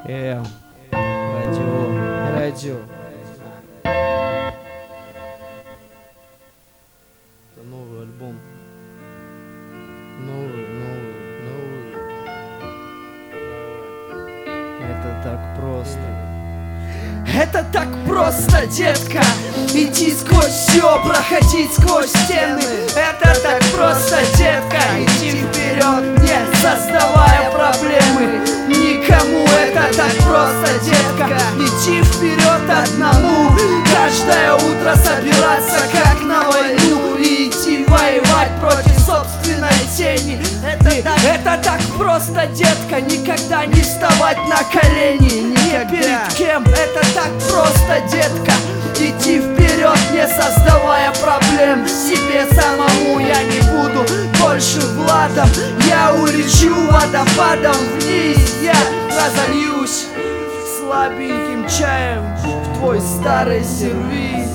Радио. Это новый альбом. Новый. Это так просто. Это так просто, детка. Идти сквозь все, проходить сквозь стены. Это так просто, детка. Идти вперед, не создавая проблемы никому. Это так просто, детка. Идти вперед одному. Каждое утро собираться как на войну и идти воевать против собственной тени. Это так просто, детка. Никогда не вставать на колени, ни перед кем. Это так просто, детка. Идти вперед, не создавая проблем себе самому. Я не буду больше Владом. Я улечу водопадом вниз. Я разольюсь слабеньким чаем в твой старый сервиз.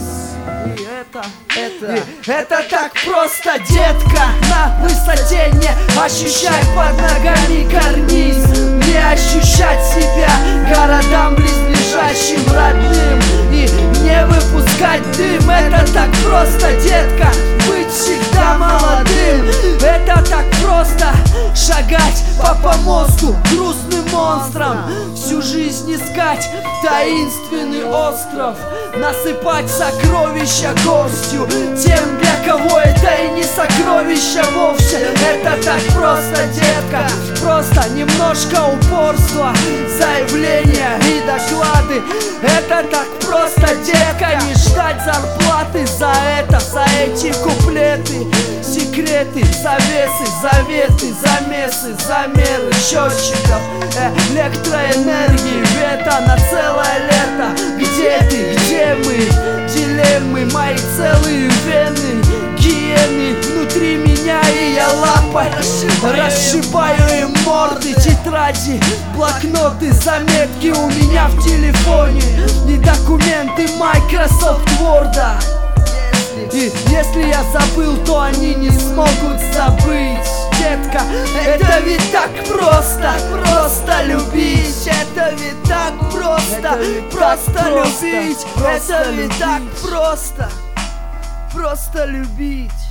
И это так просто, детка. На высоте не ощущай под ногами карниз. Не ощущать себя городам близлежащим родным. И не выпускать дым. Это так просто, детка. Быть всегда молодым. Это так просто. Шагать по помосту грустным монстрам. Всю жизнь искать таинственный остров. Насыпать сокровища горстью тем, для кого это и не сокровища вовсе. Это так просто, детка. Просто немножко упорства, заявления и доклады. Это так просто, детка. Не ждать зарплаты за это, за эти куплеты. Секреты, завесы, заветы, замесы, замеры счетчиков электроэнергии. Вето на целое лето. Где ты, где мы? Дилеммы, мои целые вены, гиены внутри меня, и я лапой расшибаю им морды. Тетради, блокноты, заметки у меня в телефоне и документы Microsoft Word. И если я забыл, то они не смогут забыть. Детка, это ведь так просто, просто любить. Это ведь так просто, просто любить. Это ведь так просто, просто любить.